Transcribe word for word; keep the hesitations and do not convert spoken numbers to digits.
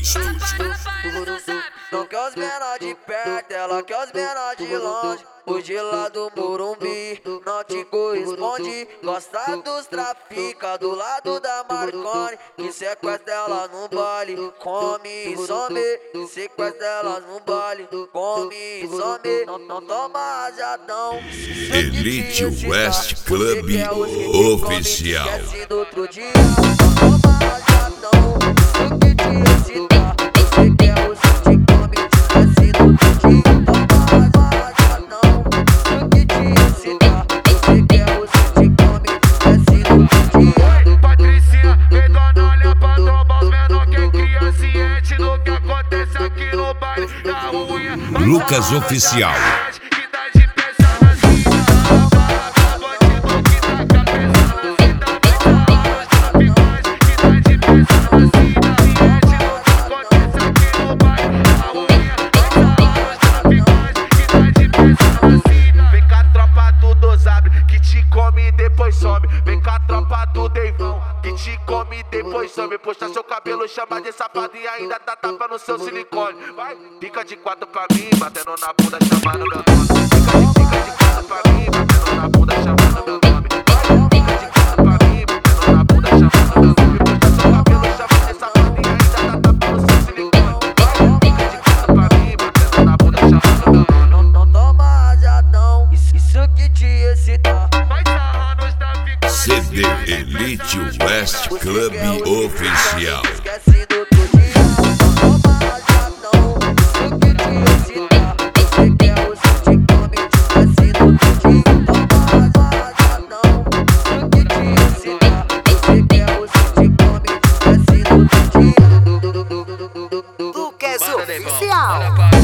Não quer os menor de perto, ela quer os menor de longe. Hoje lá do Morumbi não te corresponde. Gosta dos trafica do lado da Marconi, que sequestra ela no baile, come e some. Que sequestra ela no baile, come e some. Não, não toma rajadão. Elite West Club Oficial. Esquece do outro dia. Não toma rajadão. Isso que te excita. Você quer o seu te come, esquece do outro dia. Toma rajadão. Isso que te excita. Você quer o seu te come, esquece do outro dia. Patricinha, vem dona, olha pra trombar os menor que é cria ciente do que acontece aqui no baile da unha. Lucas Oficial. Vem cá, tropa do Dosabre, que te come e depois some. Vem cá, tropa do Deivão, que te come e depois some. Posta seu cabelo, chama de safado e ainda tá tapa no seu silicone. Vai, fica de quatro pra mim, batendo na bunda, chamando meu nome. Fica de, fica de quatro pra mim, batendo na bunda, chamando meu nome. Vai, fica de quatro pra mim, batendo na bunda, chamando meu nome. Posta seu cabelo, chama de safado e ainda tá tapa no seu silicone. Vai, fica de quatro pra mim, batendo na bunda, chamando meu nome. Não, não toma rajadão. Isso, isso que te excita. C D Elite West Club Oficial. Esquece do outro dia. Não toma rajadão. Isso que te excita. Você quer o seu te come, esquece do outro dia. Toma rajadão. Isso que te excita. Você quer o seu te come, esquece do outro dia. Lucas Oficial.